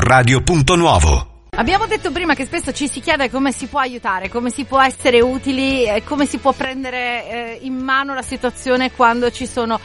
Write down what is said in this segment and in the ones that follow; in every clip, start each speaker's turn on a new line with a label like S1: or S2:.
S1: Radio.Nuovo.
S2: Abbiamo detto prima che spesso ci si chiede come si può aiutare, come si può essere utili, come si può prendere in mano la situazione quando ci sono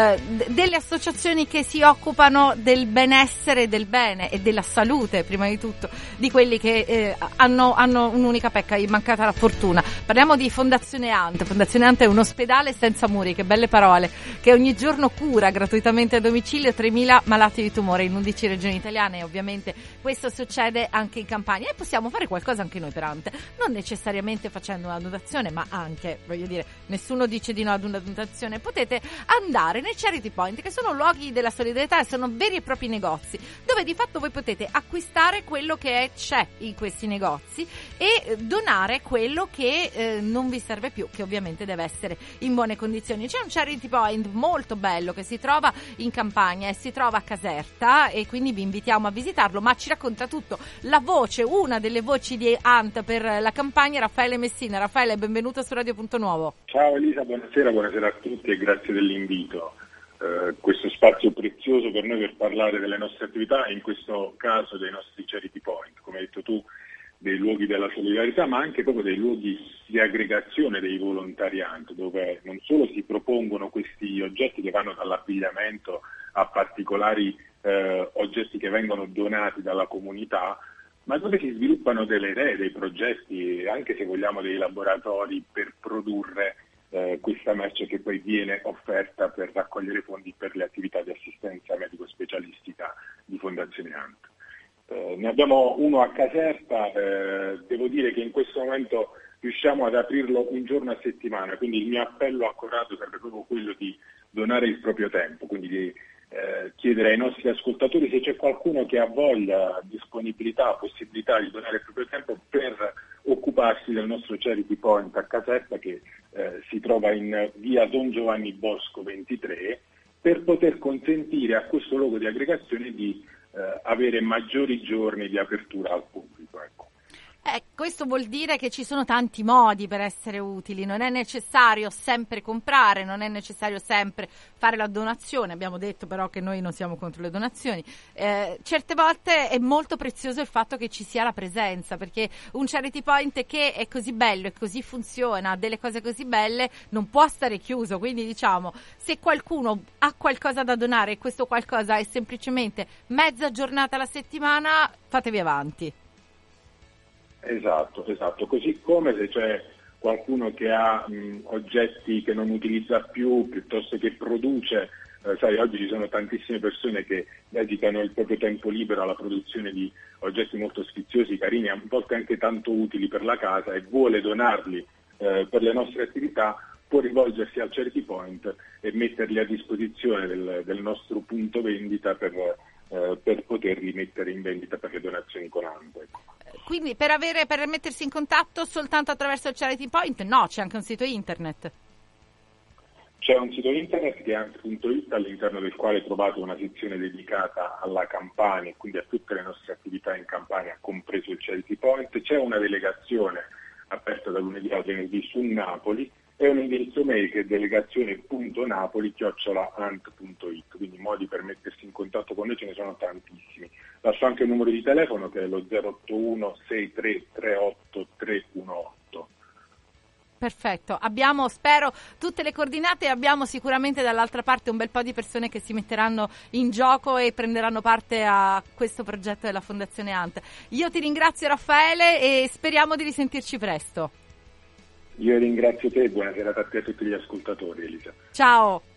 S2: delle associazioni che si occupano del benessere, del bene e della salute, prima di tutto, di quelli che hanno un'unica pecca, gli è mancata la fortuna. Parliamo di Fondazione Ant. Fondazione Ant è un ospedale senza muri, che belle parole, che ogni giorno cura gratuitamente a domicilio 3.000 malati di tumore in 11 regioni italiane, e ovviamente questo succede anche in Campania, e possiamo fare qualcosa anche noi per Ant, non necessariamente facendo una donazione, ma anche, voglio dire, nessuno dice di no ad una donazione. Potete andare nei Charity Point, che sono luoghi della solidarietà, sono veri e propri negozi dove di fatto voi potete acquistare quello che c'è in questi negozi e donare quello che non vi serve più, che ovviamente deve essere in buone condizioni. C'è un Charity Point molto bello che si trova in Campania e si trova a Caserta, e quindi vi invitiamo a visitarlo, ma ci racconta tutto la voce, una delle voci di Ant per la Campania, Raffaele Messina. Raffaele, benvenuto su Radio.Nuovo.
S3: Ciao Elisa, buonasera a tutti e grazie dell'invito. Questo spazio prezioso per noi per parlare delle nostre attività, e in questo caso dei nostri Charity Point, come hai detto tu, dei luoghi della solidarietà, ma anche proprio dei luoghi di aggregazione dei volontarianti, dove non solo si propongono questi oggetti che vanno dall'abbigliamento a particolari oggetti che vengono donati dalla comunità, ma dove si sviluppano delle idee, dei progetti, anche se vogliamo dei laboratori per produrre questa merce che poi viene offerta per raccogliere fondi per le attività di assistenza medico-specialistica di Fondazione Ant. Ne abbiamo uno a Caserta, devo dire che in questo momento riusciamo ad aprirlo un giorno a settimana, quindi il mio appello accorato sarebbe proprio quello di donare il proprio tempo, quindi di chiedere ai nostri ascoltatori se c'è qualcuno che ha voglia, disponibilità, possibilità di donare il proprio tempo per occuparsi del nostro Charity Point a Caserta, che si trova in via Don Giovanni Bosco 23, per poter consentire a questo luogo di aggregazione di avere maggiori giorni di apertura al pubblico. Ecco.
S2: Questo vuol dire che ci sono tanti modi per essere utili, non è necessario sempre comprare, non è necessario sempre fare la donazione. Abbiamo detto però che noi non siamo contro le donazioni. Certe volte è molto prezioso il fatto che ci sia la presenza, perché un Charity Point che è così bello e così funziona, ha delle cose così belle, non può stare chiuso. Quindi diciamo, se qualcuno ha qualcosa da donare e questo qualcosa è semplicemente mezza giornata alla settimana, fatevi avanti.
S3: Esatto, così come se c'è qualcuno che ha oggetti che non utilizza più, piuttosto che produce, sai, oggi ci sono tantissime persone che dedicano il proprio tempo libero alla produzione di oggetti molto sfiziosi, carini, a volte anche tanto utili per la casa, e vuole donarli per le nostre attività, può rivolgersi al Charity Point e metterli a disposizione del nostro punto vendita per poterli mettere in vendita per le donazioni con Ant. Ecco.
S2: Quindi per mettersi in contatto soltanto attraverso il Charity Point? No, c'è anche un sito internet.
S3: C'è un sito internet che è ant.it, all'interno del quale trovate una sezione dedicata alla Campania e quindi a tutte le nostre attività in Campania, compreso il Charity Point. C'è una delegazione aperta da lunedì al venerdì su Napoli, e un indirizzo mail che è delegazione.napoli@ant.it, quindi modi per mettersi in contatto con noi ce ne sono tantissimi. Lascio anche il numero di telefono, che è lo 081 6338 318.
S2: Perfetto, abbiamo, spero, tutte le coordinate, e abbiamo sicuramente dall'altra parte un bel po' di persone che si metteranno in gioco e prenderanno parte a questo progetto della Fondazione Ant. Io ti ringrazio, Raffaele, e speriamo di risentirci presto.
S3: Io ringrazio te, buona serata a te e a tutti gli ascoltatori, Elisa.
S2: Ciao.